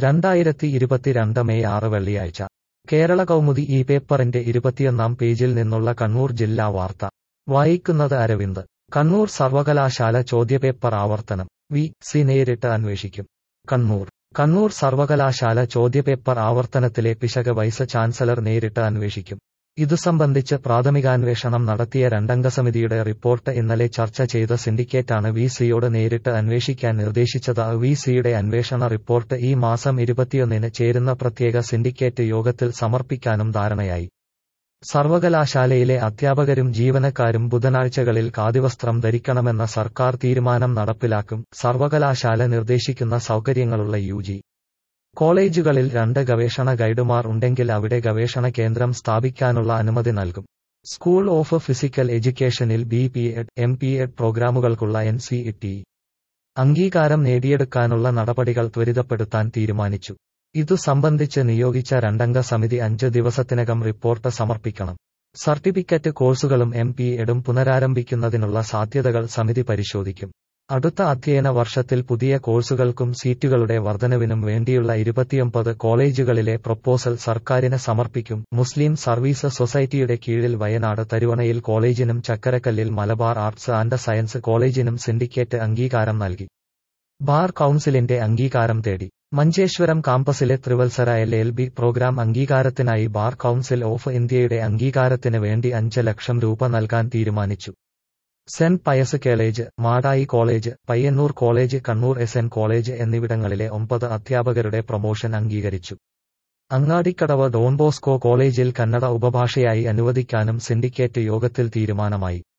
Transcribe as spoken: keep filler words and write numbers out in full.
രണ്ടായിരത്തി ഇരുപത്തിരണ്ട് മെയ് ആറ് വെള്ളിയാഴ്ച കേരള കൗമുദി ഈ പേപ്പറിന്റെ ഇരുപത്തിയൊന്നാം പേജിൽ നിന്നുള്ള കണ്ണൂർ ജില്ലാ വാർത്ത വായിക്കുന്നത് അരവിന്ദ്. കണ്ണൂർ സർവകലാശാല ചോദ്യപേപ്പർ ആവർത്തനം. വി സി നേരിട്ട് അന്വേഷിക്കും. കണ്ണൂർ കണ്ണൂർ സർവകലാശാല ചോദ്യപേപ്പർ ആവർത്തനത്തിലെ പിശക് വൈസ് ചാൻസലർ നേരിട്ട് അന്വേഷിക്കും. ഇതു സംബന്ധിച്ച് പ്രാഥമികാന്വേഷണം നടത്തിയ രണ്ടംഗ സമിതിയുടെ റിപ്പോർട്ട് ഇന്നലെ ചർച്ച ചെയ്ത സിൻഡിക്കേറ്റാണ് വി സിയോട് നേരിട്ട് അന്വേഷിക്കാൻ നിർദ്ദേശിച്ചത്. വി സിയുടെ അന്വേഷണ റിപ്പോർട്ട് ഈ മാസം ഇരുപത്തിയൊന്നിന് ചേരുന്ന പ്രത്യേക സിൻഡിക്കേറ്റ് യോഗത്തിൽ സമർപ്പിക്കാനും ധാരണയായി. സർവകലാശാലയിലെ അധ്യാപകരും ജീവനക്കാരും ബുധനാഴ്ചകളിൽ ഖാദിവസ്ത്രം ധരിക്കണമെന്ന സർക്കാർ തീരുമാനം നടപ്പിലാക്കും. സർവകലാശാല നിർദ്ദേശിക്കുന്ന സൗകര്യങ്ങളുള്ള യു ജി കോളേജുകളിൽ രണ്ട് ഗവേഷണ ഗൈഡുമാർ ഉണ്ടെങ്കിൽ അവിടെ ഗവേഷണ കേന്ദ്രം സ്ഥാപിക്കാനുള്ള അനുമതി നൽകും. സ്കൂൾ ഓഫ് ഫിസിക്കൽ എഡ്യൂക്കേഷനിൽ B P Ed, M P Ed പ്രോഗ്രാമുകൾക്കുള്ള എൻ സി ഇ ടി അംഗീകാരം നേടിയെടുക്കാനുള്ള നടപടികൾ ത്വരിതപ്പെടുത്താൻ തീരുമാനിച്ചു. ഇതു സംബന്ധിച്ച് നിയോഗിച്ച രണ്ടംഗ സമിതി അഞ്ച് ദിവസത്തിനകം റിപ്പോർട്ട് സമർപ്പിക്കണം. സർട്ടിഫിക്കറ്റ് കോഴ്സുകളും എം പി എഡും പുനരാരംഭിക്കുന്നതിനുള്ള സാധ്യതകൾ സമിതി പരിശോധിക്കും. അടുത്ത അധ്യയന വർഷത്തിൽ പുതിയ കോഴ്സുകൾക്കും സീറ്റുകളുടെ വർധനവിനും വേണ്ടിയുള്ള ഇരുപത്തിയൊമ്പത് കോളേജുകളിലെ പ്രൊപ്പോസൽ സർക്കാരിന് സമർപ്പിക്കും. മുസ്ലിം സർവീസ് സൊസൈറ്റിയുടെ കീഴിൽ വയനാട് തരുവണയിൽ കോളേജിനും ചക്കരക്കല്ലിൽ മലബാർ ആർട്സ് ആൻഡ് സയൻസ് കോളേജിനും സിൻഡിക്കേറ്റ് അംഗീകാരം നൽകി. ബാർ കൗൺസിലിന്റെ അംഗീകാരം തേടി. മഞ്ചേശ്വരം കാമ്പസിലെ ത്രിവത്സര എൽ എൽ ബി പ്രോഗ്രാം അംഗീകാരത്തിനായി ബാർ കൗൺസിൽ ഓഫ് ഇന്ത്യയുടെ അംഗീകാരത്തിന് വേണ്ടി അഞ്ച് ലക്ഷം രൂപ നൽകാൻ തീരുമാനിച്ചു. Saint Pius college, Madayi college, Payyanur college, Kannur S N college എന്നിവിടങ്ങളിലെ ഒമ്പത് അധ്യാപകരുടെ പ്രൊമോഷൻ അംഗീകരിച്ചു. അങ്ങാടിക്കടവ് ഡോൺ ബോസ്കോ കോളേജിൽ കന്നഡ ഉപഭാഷയായി അനുവദിക്കാനും സിൻഡിക്കേറ്റ് യോഗത്തിൽ തീരുമാനമായി.